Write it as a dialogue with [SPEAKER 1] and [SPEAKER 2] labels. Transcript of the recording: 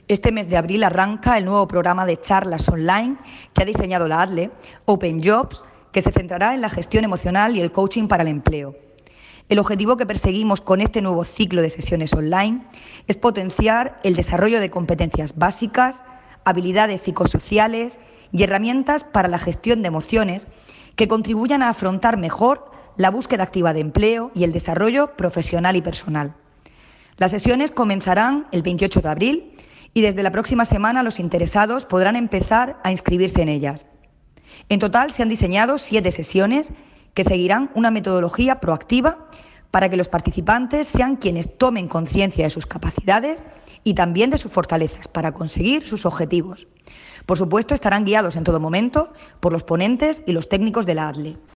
[SPEAKER 1] Este mes de abril arranca el nuevo programa de charlas online que ha diseñado la ADLE, Open Jobs, que se centrará en la gestión emocional y el coaching para el empleo. El objetivo que perseguimos con este nuevo ciclo de sesiones online es potenciar el desarrollo de competencias básicas, habilidades psicosociales y herramientas para la gestión de emociones que contribuyan a afrontar mejor la búsqueda activa de empleo y el desarrollo profesional y personal. Las sesiones comenzarán el 28 de abril y desde la próxima semana los interesados podrán empezar a inscribirse en ellas. En total se han diseñado 7 sesiones que seguirán una metodología proactiva para que los participantes sean quienes tomen conciencia de sus capacidades y también de sus fortalezas para conseguir sus objetivos. Por supuesto, estarán guiados en todo momento por los ponentes y los técnicos de la ADLE.